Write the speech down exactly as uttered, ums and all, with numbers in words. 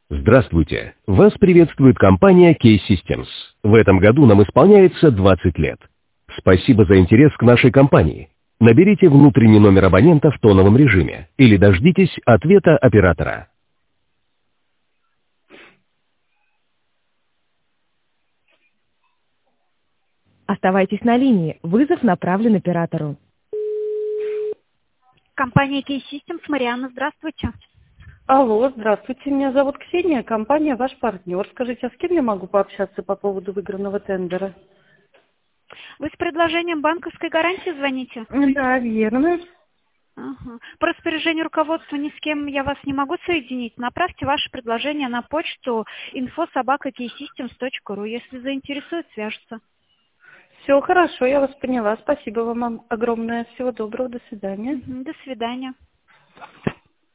Здравствуйте! Вас приветствует компания Key Systems. В этом году нам исполняется двадцать лет. Спасибо за интерес к нашей компании. Наберите внутренний номер абонента в тоновом режиме или дождитесь ответа оператора. Оставайтесь на линии. Вызов направлен оператору. Компания Key Systems, Марианна, здравствуйте. Алло, здравствуйте, меня зовут Ксения, компания «Ваш партнер». Скажите, а с кем я могу пообщаться по поводу выигранного тендера? Вы с предложением банковской гарантии звоните? Да, верно. Ага. По распоряжению руководства ни с кем я вас не могу соединить. Направьте ваше предложение на почту инфо собака кей системс точка ру. Если заинтересует, свяжется. Все хорошо, я вас поняла. Спасибо вам огромное. Всего доброго, до свидания. До свидания.